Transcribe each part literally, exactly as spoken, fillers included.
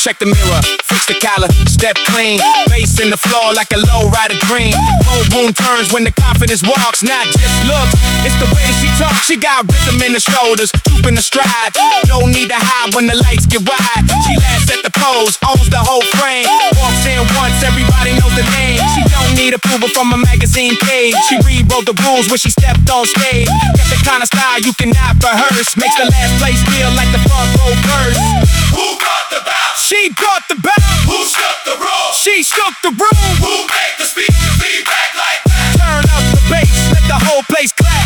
check the mirror, fix the collar, step clean. Bass in the floor like a low rider green. Whole room turns when the confidence walks, not just looks. It's the way she talks. She got rhythm in the shoulders, troop in the stride. Don't need to hide when the lights get wide. She laughs at the pose, owns the whole frame. Walks in once, everybody knows the name. She don't need approval from a magazine page. She rewrote the rules when she stepped on stage. Got the kind of style you cannot rehearse. Makes the last place feel like the front row verse. Who brought the bounce? She brought the bounce. Who shook the room? She shook the room. Who made the speaker feedback like that? Turn up the bass, let the whole place clap.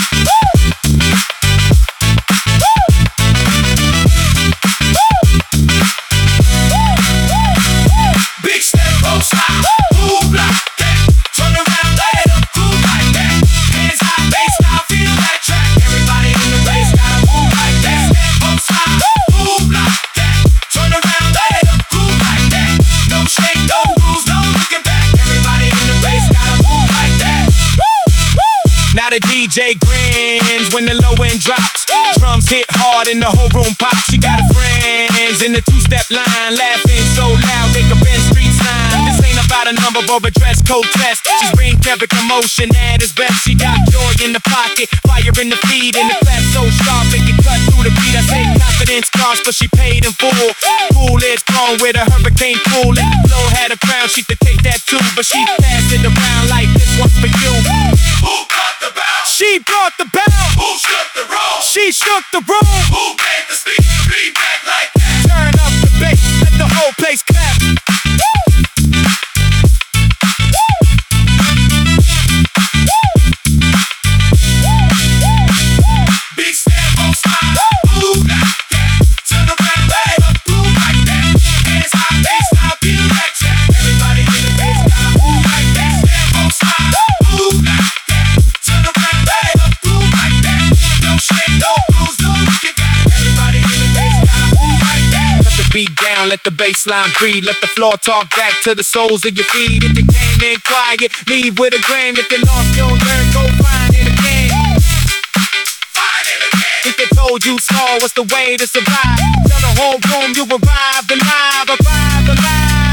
Big step, both sides. Move like that. Turn around, light it up, cool like that. Hands high, bass now, feel that track. Everybody in the bass gotta move like that. Step, both sides. Move like that. Turn around, light it up, cool like that. No shake, no rules, no looking back. Everybody in the bass gotta move like that. Now the D J grins when the low end drops. Drums hit hard and the whole room pops. She got her friends in the two-step line, laughing so loud they can bend street sign. This ain't about a number or a dress code test. She's bring Kevin commotion at his best. She got joy in the pocket, fire in the feet, and the clap so sharp it can cut through the beat. I say confidence cost, but she paid in full. Cool is gone with a hurricane pool. Let the flow had a crown, she could take that too, but she passed it around like this one's for you. Who brought the bounce? She brought the bounce. Who shook the room? She shook the room. Who made the speaker feedback like that? Turn up the bass, let the whole place clap. Big step, both sides. Move like that. Turn around, light it up, move like that. Hands high, bass now, feel that track. Everybody in the bass gotta move like that. Step, both sides. Move like that. Turn around, light it up, move like that. No shake, no rules, no looking back. Everybody in the bass gotta move like that. Let the beat down, let the bass line breathe. Let the floor talk back to the soles of your feet. If you came in quiet, leave with a grin. If you lost your learn, go find it again. Find it again. If they told you small was the way to survive, tell the whole room you arrived alive, arrived alive.